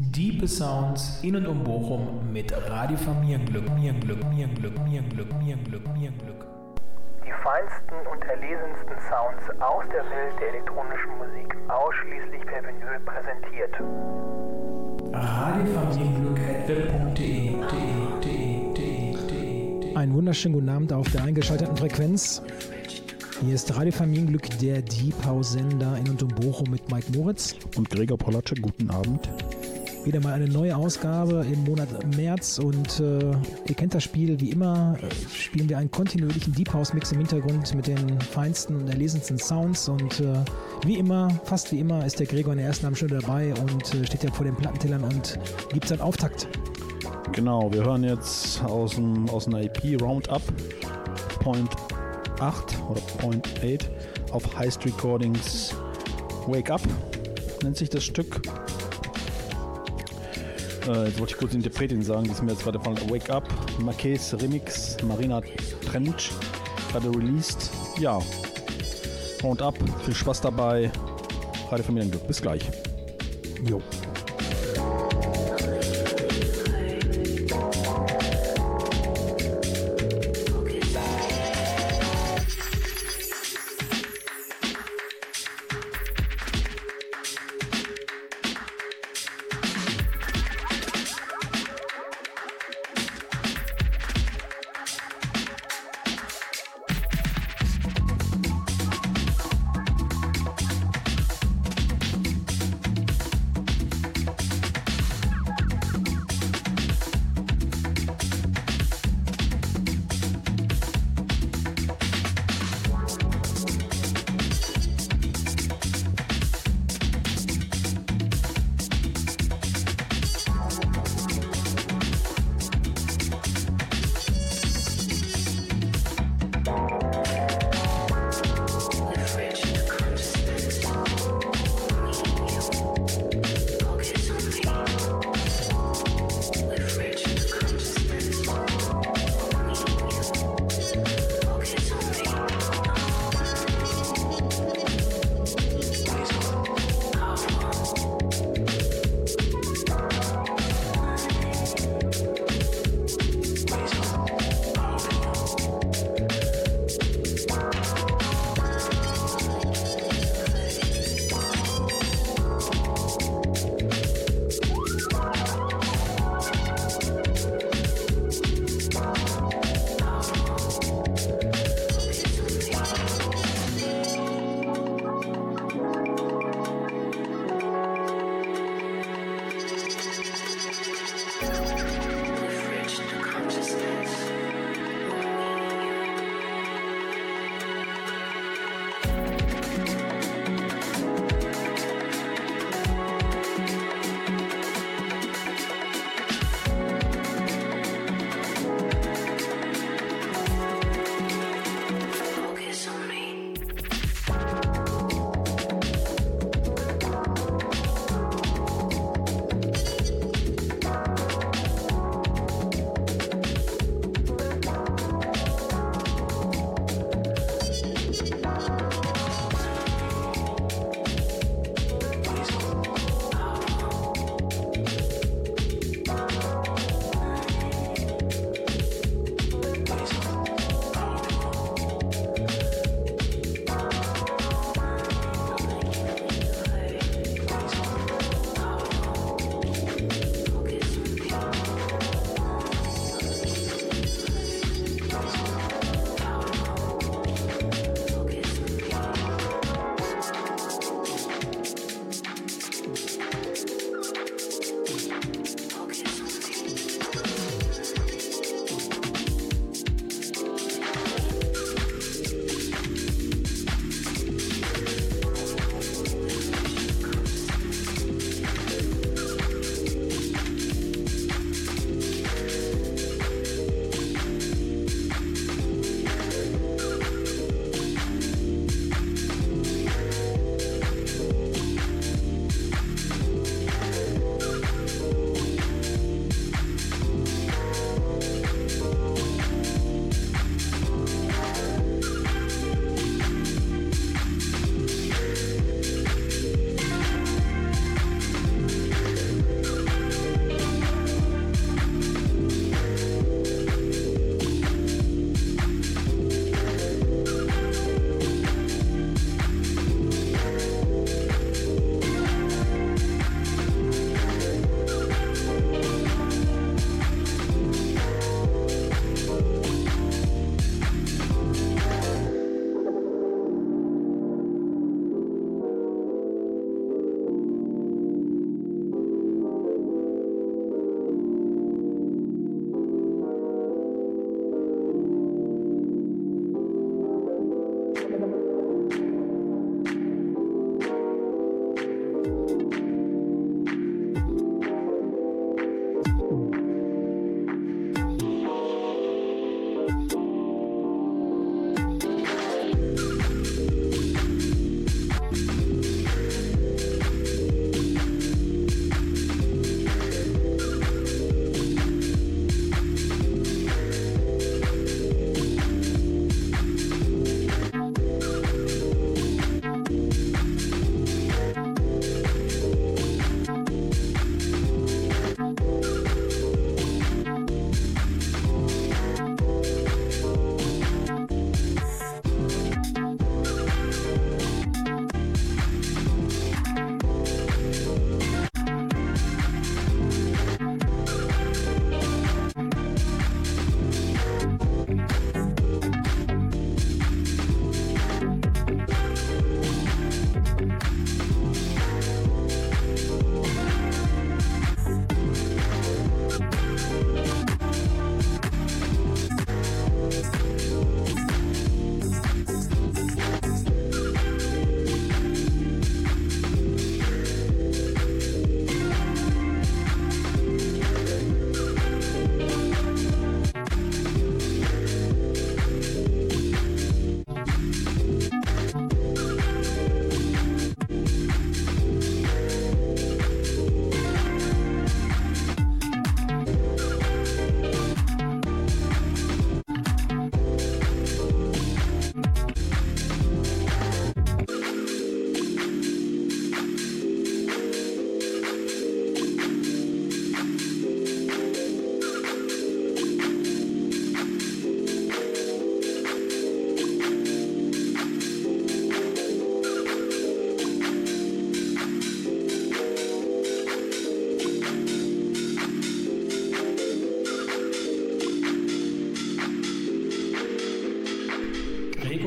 Diepe Sounds in und um Bochum mit Radio Familienglück. Die feinsten und erlesensten Sounds aus der Welt der elektronischen Musik ausschließlich per Vinyl präsentiert. radiofamilienglück@web.de. Einen wunderschönen guten Abend auf der eingeschalteten Frequenz. Hier ist Radio Familienglück, der Deep House Sender in und um Bochum mit Mike Moritz. Und Gregor Polacek, guten Abend. Wieder mal eine neue Ausgabe im Monat März und ihr kennt das Spiel, wie immer spielen wir einen kontinuierlichen Deep House Mix im Hintergrund mit den feinsten und erlesensten Sounds und wie immer, fast wie immer, ist der Gregor in der ersten halben Stunde dabei und steht ja vor den Plattentellern und gibt seinen Auftakt. Genau, wir hören jetzt aus einer EP Roundup Point 8 oder Point 8 auf Heist Recordings Wake Up nennt sich das Stück. Jetzt wollte ich kurz die Interpretin sagen, die ist mir jetzt gerade von Wake Up, Marquez Remix, Marina Trench, gerade released. Ja, Roundup, viel Spaß dabei, Radio Familienglück, bis gleich. Jo.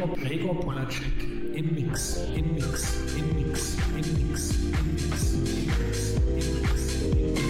Gregor Polacek im Mix, im Mix, im Mix, im Mix, im Mix, im Mix, im Mix, im Mix.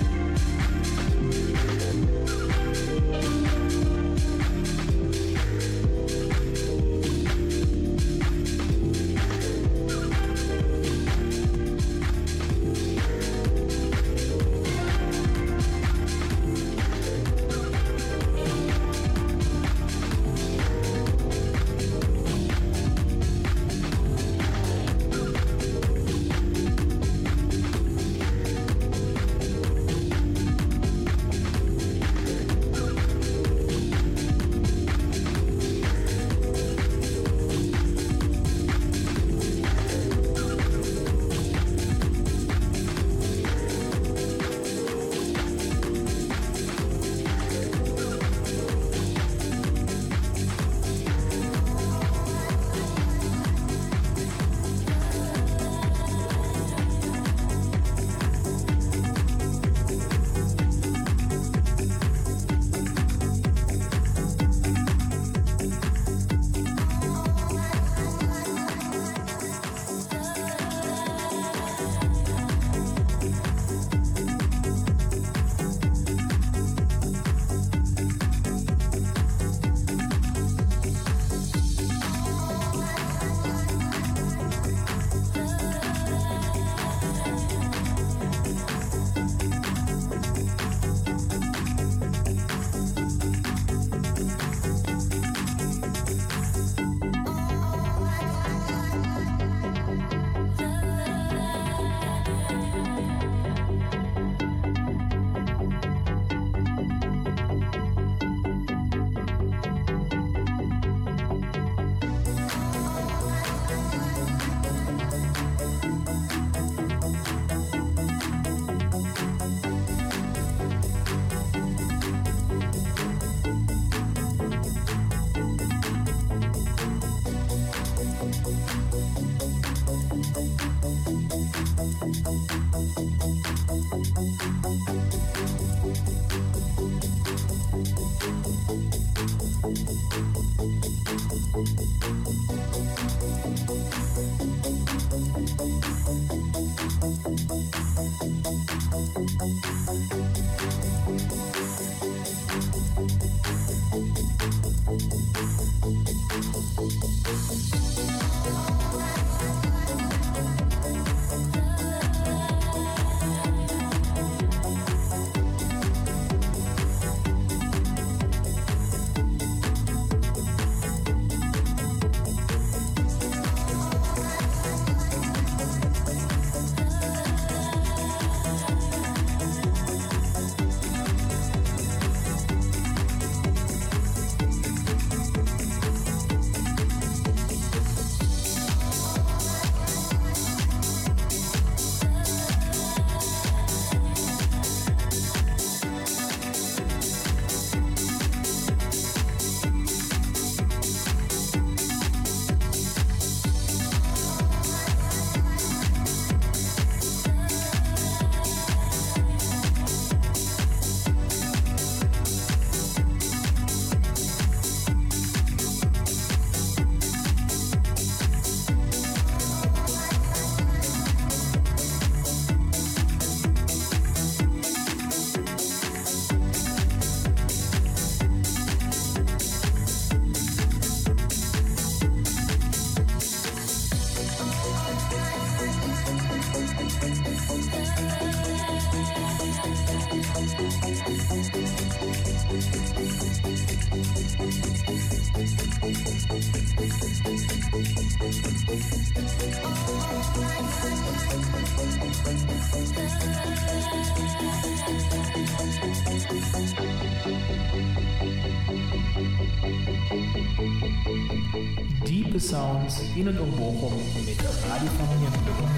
Diepe Sounds in und um Bochum mit Radio Familienglück.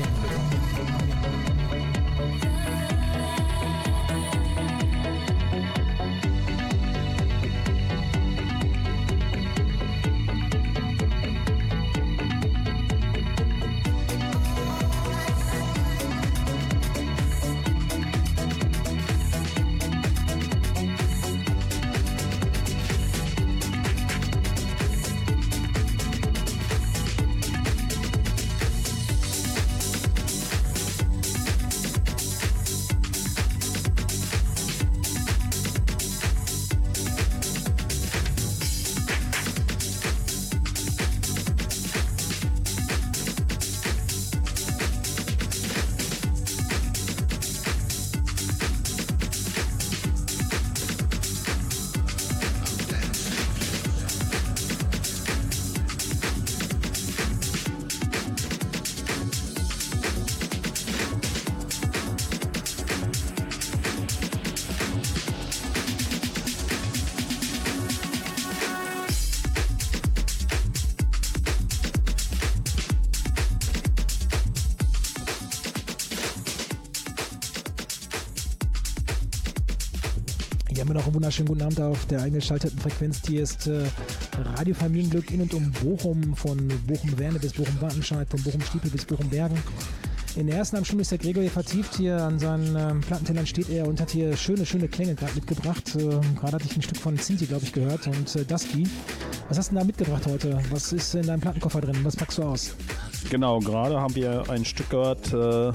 Ja, mir noch einen wunderschönen guten Abend auf der eingeschalteten Frequenz. Hier ist Radio Familienglück in und um Bochum, von Bochum-Werne bis Bochum-Wattenscheid, von Bochum-Stiepel bis Bochum-Bergen. In der ersten halben Stunde ist der Gregor hier vertieft. Hier an seinen Plattentellern steht er und hat hier schöne Klänge gerade mitgebracht. Gerade hatte ich ein Stück von Sinti, glaube ich, gehört und Dusky. Was hast du denn da mitgebracht heute? Was ist in deinem Plattenkoffer drin? Was packst du aus? Genau, gerade haben wir ein Stück gehört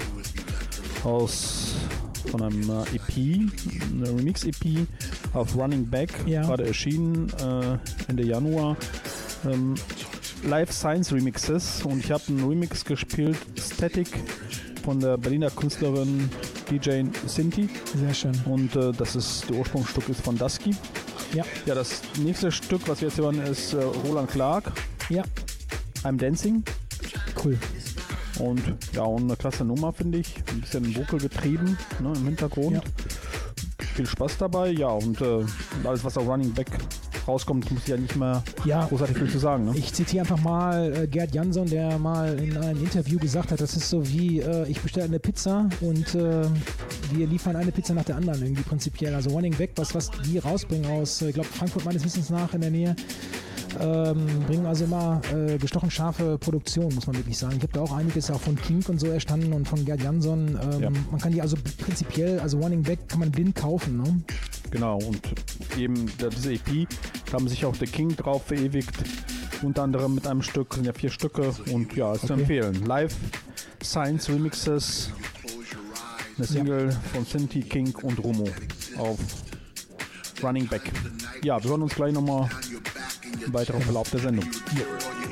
von einem EP, eine Remix-EP auf Running Back, gerade erschienen Ende Januar. Live Science Remixes, und ich habe einen Remix gespielt, Static, von der Berliner Künstlerin DJ Sinti. Sehr schön. Und das Ursprungsstück ist von Dusky. Ja. Ja, das nächste Stück, was wir jetzt hören, ist Roland Clark. Ja. I'm Dancing. Cool. Und ja, und eine klasse Nummer, finde ich. Ein bisschen Vocal getrieben, ne, im Hintergrund. Ja. Viel Spaß dabei. Ja, und alles, was auf Running Back rauskommt, muss ich ja nicht mehr großartig viel zu sagen. Ne? Ich zitiere einfach mal Gerd Jansson, der mal in einem Interview gesagt hat, das ist so wie, ich bestelle eine Pizza und wir liefern eine Pizza nach der anderen irgendwie prinzipiell. Also Running Back, was die rausbringen aus, ich glaube, Frankfurt meines Wissens nach in der Nähe, bringen also immer gestochen scharfe Produktion, muss man wirklich sagen. Ich habe da auch einiges auch von Kink und so erstanden und von Gerd Jansson. Man kann die also prinzipiell, also Running Back kann man blind kaufen. Ne? Genau, und eben diese EP, da haben sich auch der King drauf verewigt, unter anderem mit einem Stück, sind ja 4 Stücke, und ja, ist zu empfehlen. Live Science Remixes, eine Single von Sinti, King und Rumo auf Running Back. Ja, wir hören uns gleich nochmal im weiteren Verlauf der Sendung. Ja.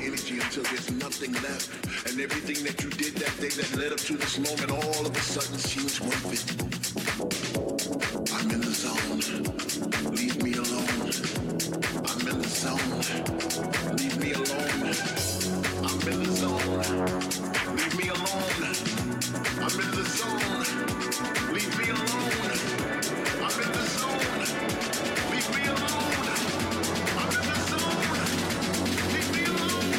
And everything that you did that day that led up to this moment all of a sudden seems one thing. I'm in the zone, leave me alone. I'm in the zone, leave me alone. I'm in the zone, leave me alone. I'm in the zone, leave me alone. I'm in the zone, leave me alone. I'm in the zone, leave me alone.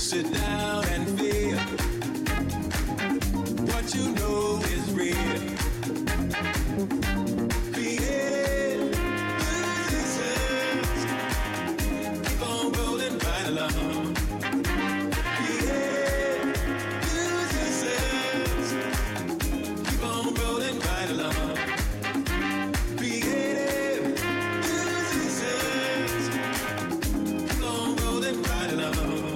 Sit down and feel what you know is real. Create musicians, keep on rolling right along. Create musicians, keep on rolling right along. Creative musicians, keep on rolling right along.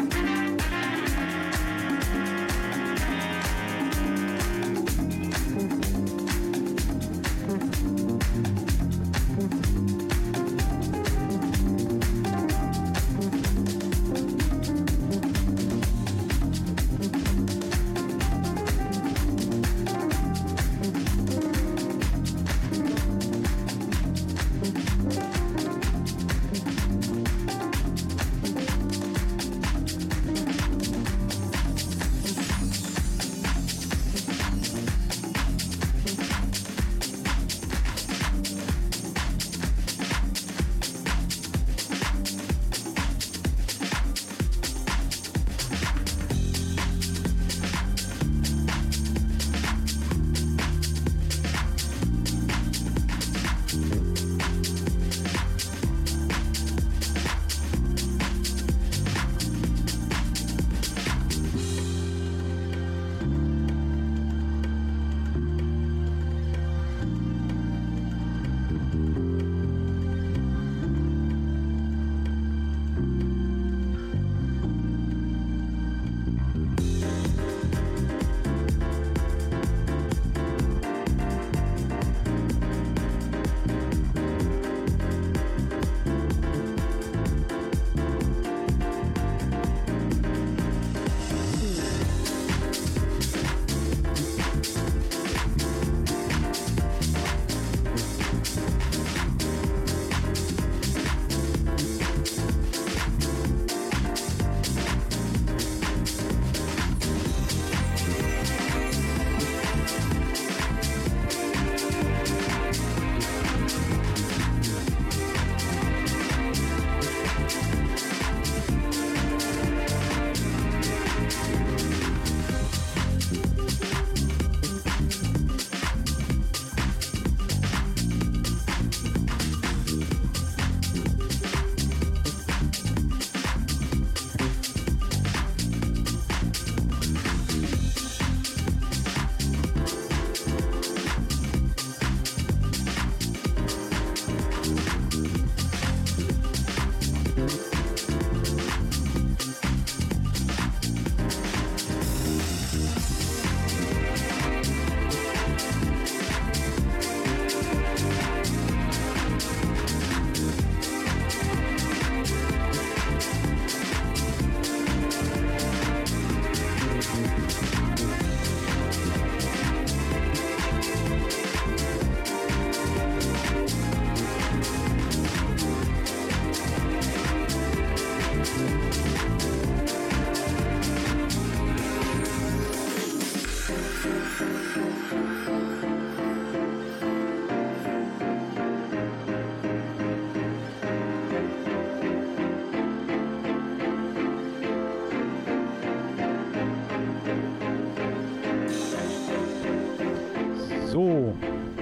So,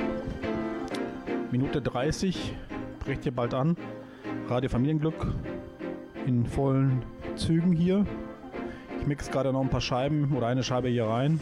Minute 30, bricht hier bald an. Radio Familienglück in vollen Zügen hier. Ich mixe gerade noch ein paar Scheiben oder eine Scheibe hier rein.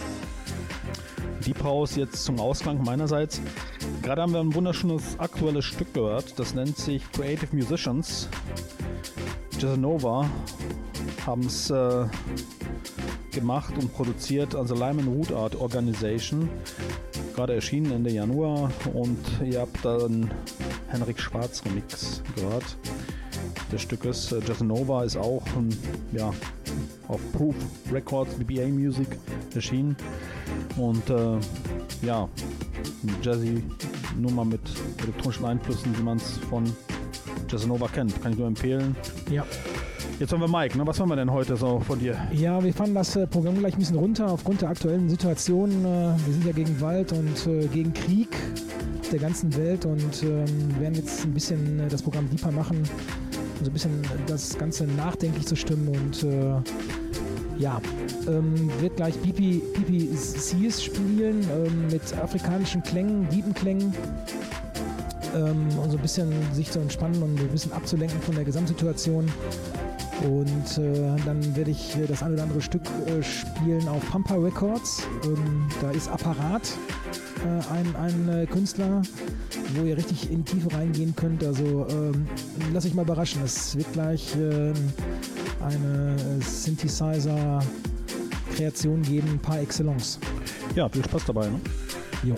Deep House jetzt zum Ausklang meinerseits. Gerade haben wir ein wunderschönes aktuelles Stück gehört. Das nennt sich Creative Musicians. Jazzanova haben es gemacht und produziert, also Lyman Root Art Organization. Gerade erschienen Ende Januar und ihr habt dann Henrik Schwarz Remix gehört des Stückes. Jazzanova ist auch auf Proof Records, BBA Music erschienen und eine Jazzy Nummer mit elektronischen Einflüssen, wie man es von Jazzanova kennt. Kann ich nur empfehlen. Ja. Jetzt haben wir Mike, ne? Was haben wir denn heute so von dir? Ja, wir fahren das Programm gleich ein bisschen runter aufgrund der aktuellen Situation. Wir sind ja gegen Gewalt und gegen Krieg auf der ganzen Welt und werden jetzt ein bisschen das Programm deeper machen. so ein bisschen das Ganze nachdenklich zu stimmen und wird gleich PPCs spielen mit afrikanischen Klängen, tiefen Klängen, und so ein bisschen sich zu entspannen und ein bisschen abzulenken von der Gesamtsituation. Und dann werde ich das ein oder andere Stück spielen auf Pampa Records. Da ist Apparat ein Künstler, wo ihr richtig in die Tiefe reingehen könnt. Also lasst euch mal überraschen. Es wird gleich eine Synthesizer-Kreation geben, par excellence. Ja, viel Spaß dabei, ne? Jo.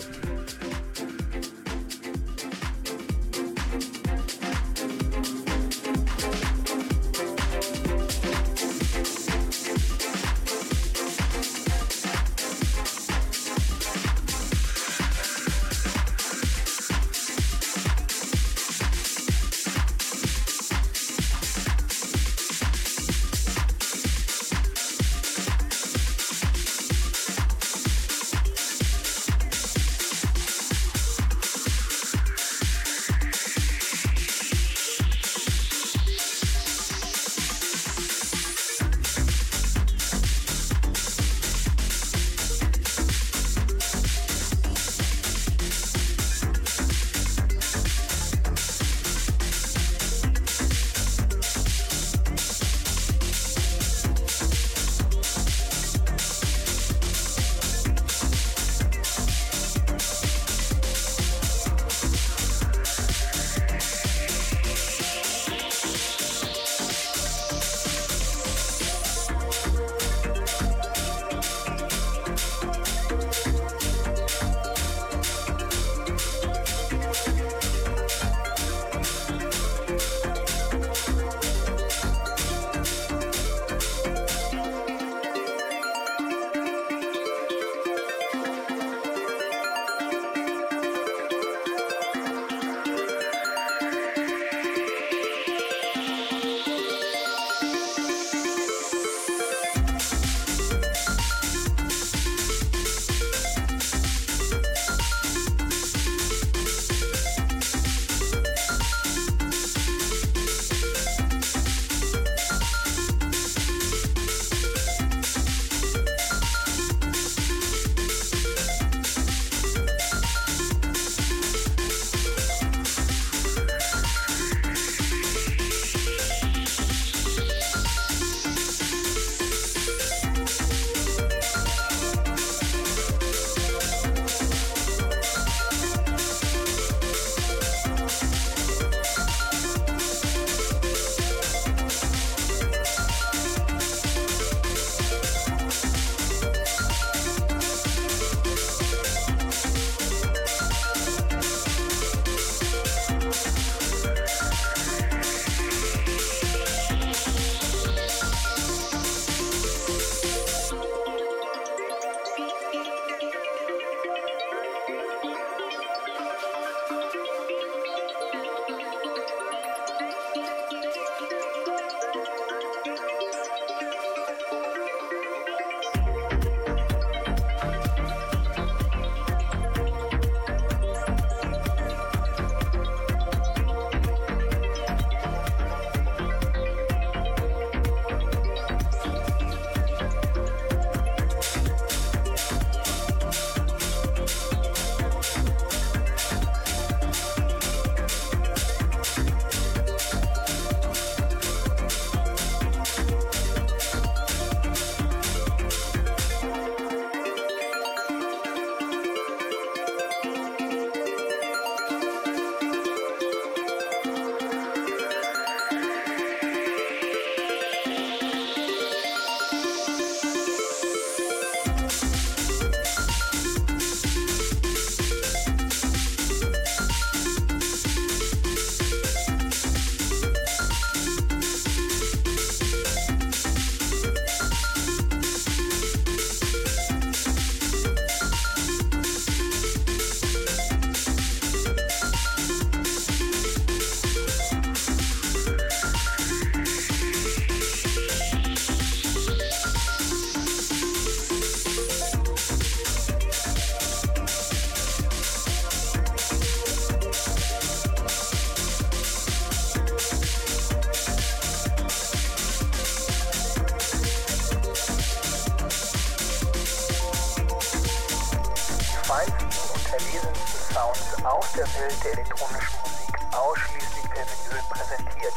feinsten und erlesensten Sounds aus der Welt der elektronischen Musik ausschließlich per Vinyl präsentiert.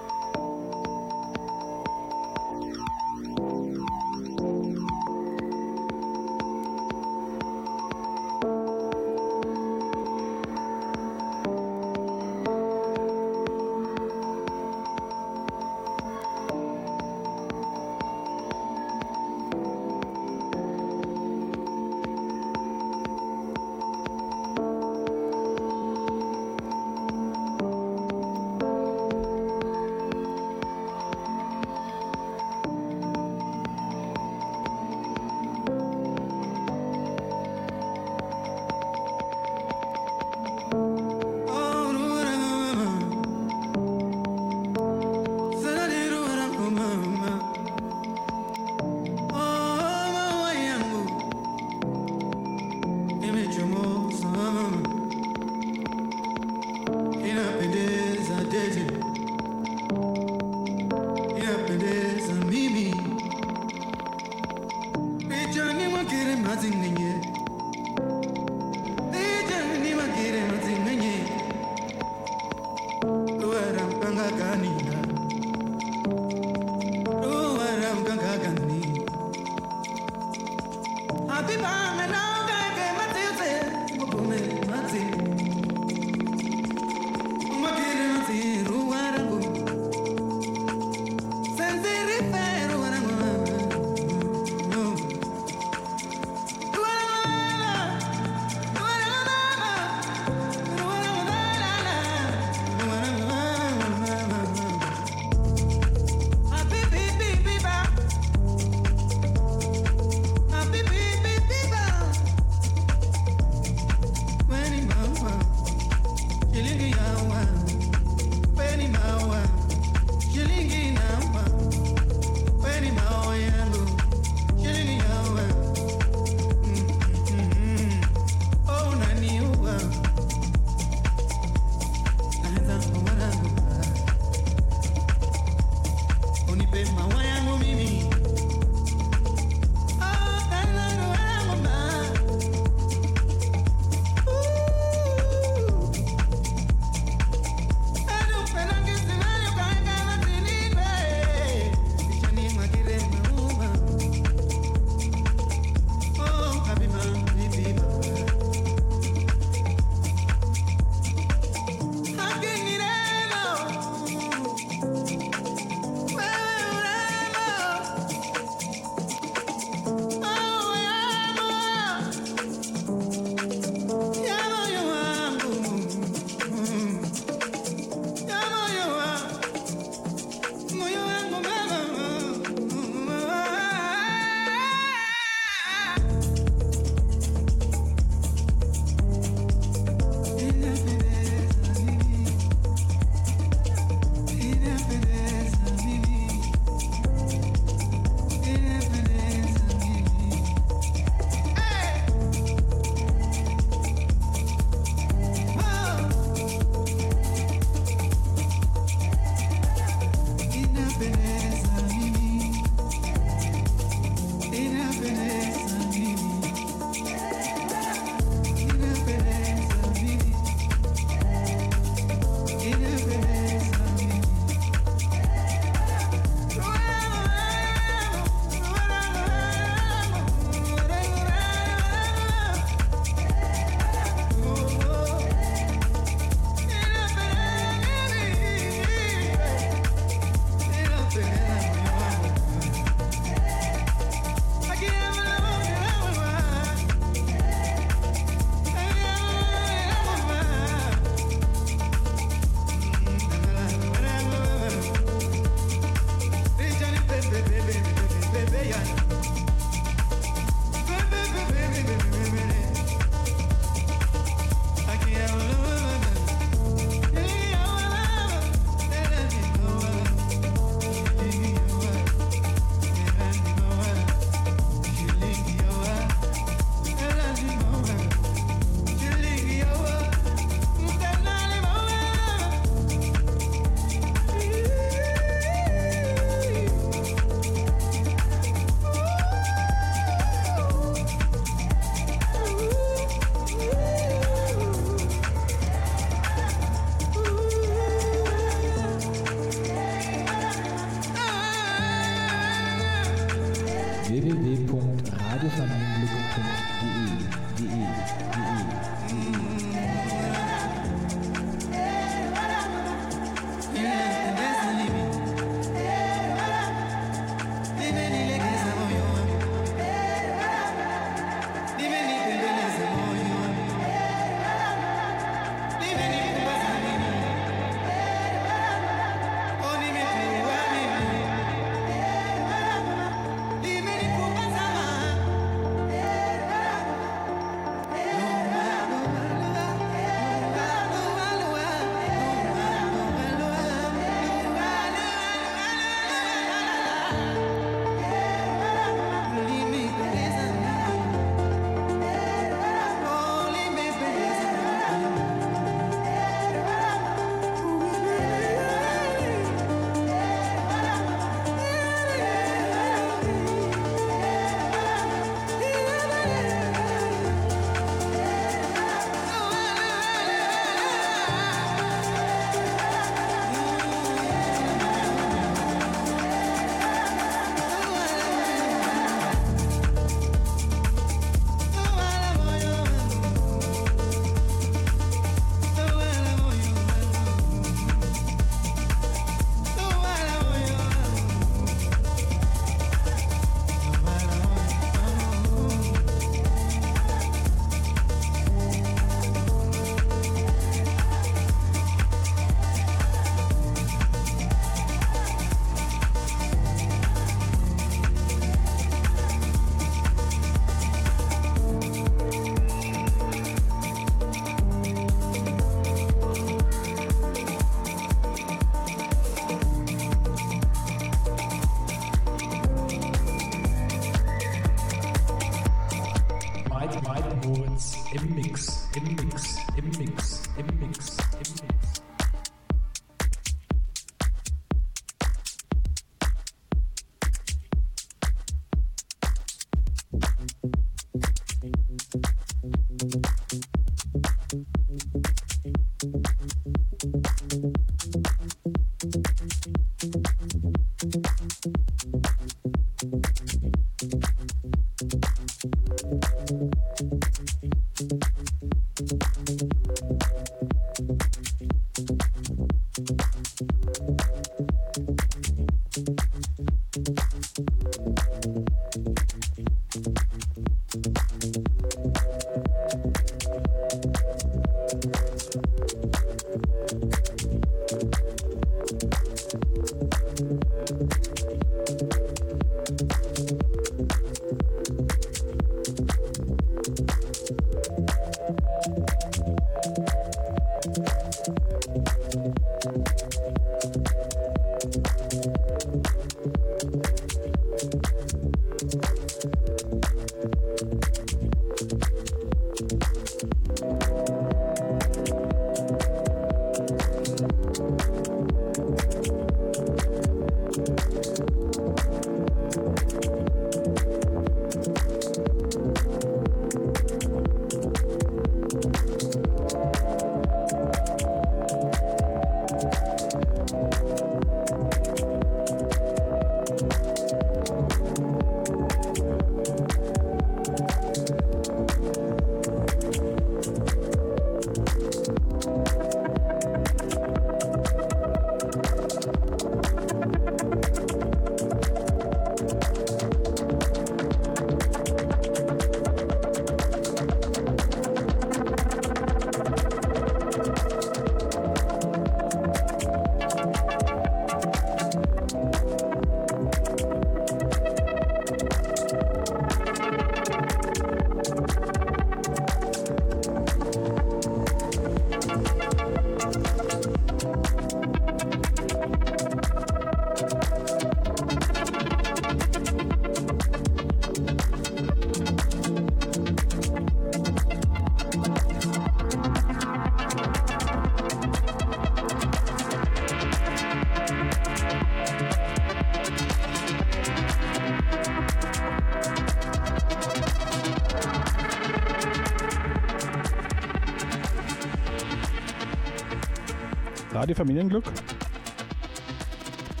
Radio Familienglück.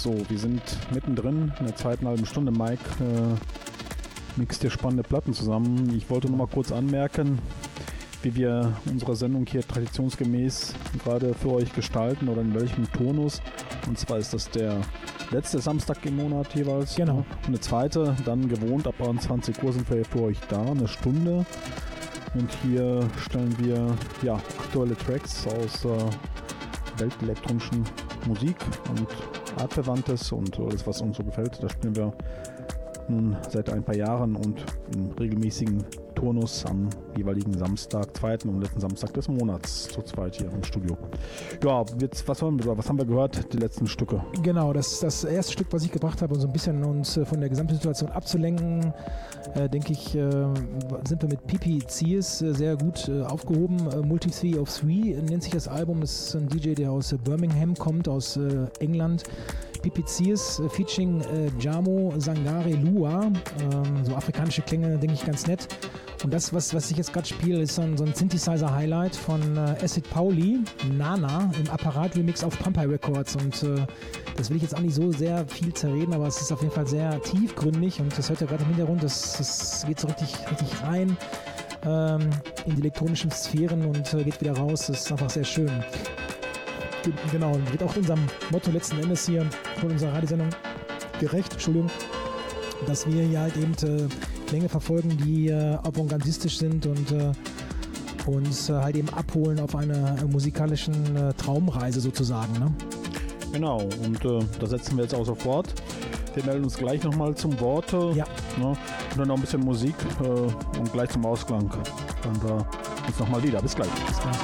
So, wir sind mittendrin in der zweiten halben Stunde. Mike mixt hier spannende Platten zusammen. Ich wollte nur mal kurz anmerken, wie wir unsere Sendung hier traditionsgemäß gerade für euch gestalten oder in welchem Turnus. Und zwar ist das der letzte Samstag im Monat jeweils. Genau. Und eine zweite, dann gewohnt, ab 20 Uhr sind wir für euch da, eine Stunde. Und hier stellen wir ja, aktuelle Tracks aus weltelektronischen Musik und Artverwandtes und alles, was uns so gefällt. Da spielen wir nun seit ein paar Jahren und im regelmäßigen Turnus am jeweiligen Samstag, zweiten und letzten Samstag des Monats, zu zweit hier im Studio. Ja, jetzt, was haben wir gehört, die letzten Stücke? Genau, das erste Stück, was ich gebracht habe, um so ein bisschen uns von der Gesamtsituation abzulenken, denke ich, sind wir mit Pipi Ziers sehr gut aufgehoben. Multi 3 of 3 nennt sich das Album. Das ist ein DJ, der aus Birmingham kommt, aus England. Pipi Ziers featuring Jamo Sangare Lua, so afrikanische Klänge, denke ich, ganz nett. Und das, was ich jetzt gerade spiele, ist so ein Synthesizer-Highlight von Acid Pauli, Nana, im Apparat-Remix auf Pampai Records. Und das will ich jetzt auch nicht so sehr viel zerreden, aber es ist auf jeden Fall sehr tiefgründig und das hört ihr gerade im Hintergrund, das geht so richtig rein in die elektronischen Sphären und geht wieder raus. Das ist einfach sehr schön. Genau, und wird auch unserem Motto letzten Endes hier von unserer Radiosendung gerecht, Entschuldigung, dass wir hier halt eben Klänge verfolgen, die avantgardistisch sind und uns halt eben abholen auf einer musikalischen Traumreise sozusagen. Ne? Genau, und da setzen wir jetzt auch sofort. Wir melden uns gleich nochmal zum Wort. Ja. Ne? Und dann noch ein bisschen Musik und gleich zum Ausklang. Dann uns nochmal wieder. Bis gleich. Bis gleich.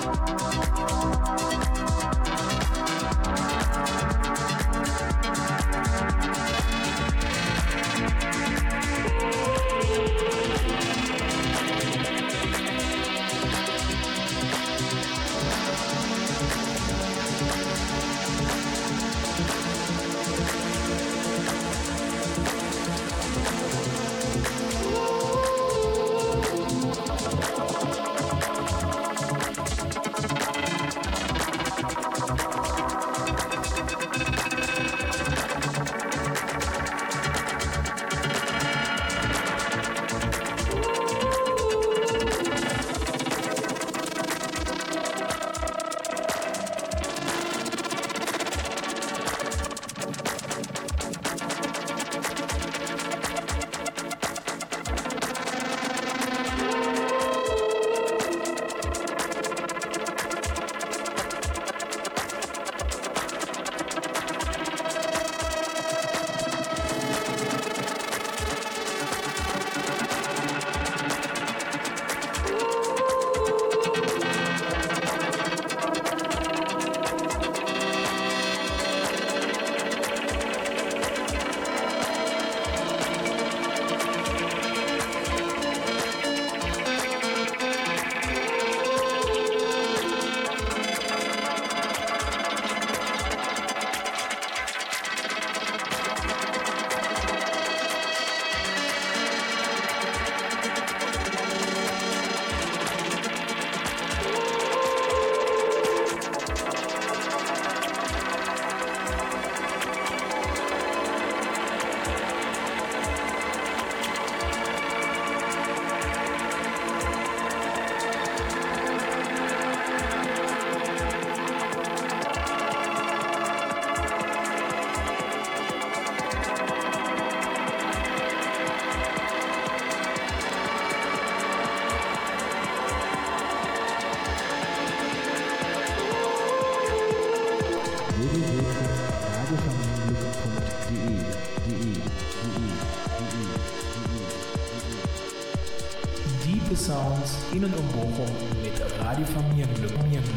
Tiefe Sounds in und um Bochum mit Radio Familienglück.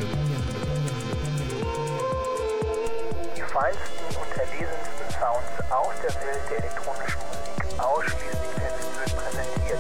Die feinsten und erlesensten Sounds aus der Welt der elektronischen Musik ausschließlich per Vinyl präsentiert.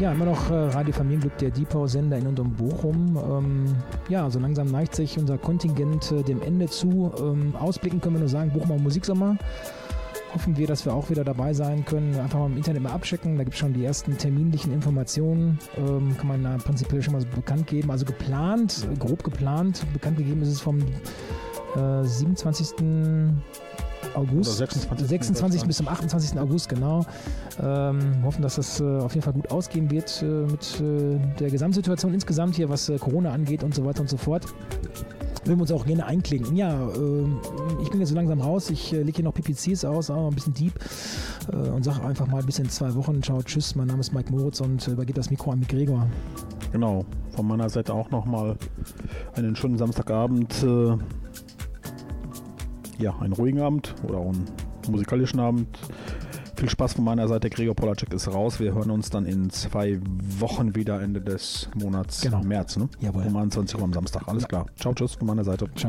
Ja, immer noch Radio Familienglück, der Deep-House-Sender in und um Bochum. Ja, so langsam neigt sich unser Kontingent dem Ende zu. Ausblicken können wir nur sagen, Bochumer Musiksommer. Hoffen wir, dass wir auch wieder dabei sein können. Einfach mal im Internet mal abchecken. Da gibt es schon die ersten terminlichen Informationen. Kann man da prinzipiell schon mal so bekannt geben. Also geplant, grob geplant. Bekannt gegeben ist es vom 27. August. 26. bis zum 28. August, genau. Hoffen, dass das auf jeden Fall gut ausgehen wird mit der Gesamtsituation insgesamt hier, was Corona angeht und so weiter und so fort. Würden wir uns auch gerne einklinken. Ja, ich bin jetzt so langsam raus. Ich lege hier noch PPCs aus, auch ein bisschen deep und sage einfach mal bis in 2 Wochen. Ciao, tschüss. Mein Name ist Mike Moritz und übergebe das Mikro an Gregor. Genau, von meiner Seite auch nochmal einen schönen Samstagabend. Ja, einen ruhigen Abend oder auch einen musikalischen Abend. Viel Spaß von meiner Seite. Gregor Polacek ist raus. Wir hören uns dann in 2 Wochen wieder, Ende des Monats März. Ne? Jawohl. Um 21 Uhr am Samstag. Alles klar. Ciao, tschüss von meiner Seite. Ciao.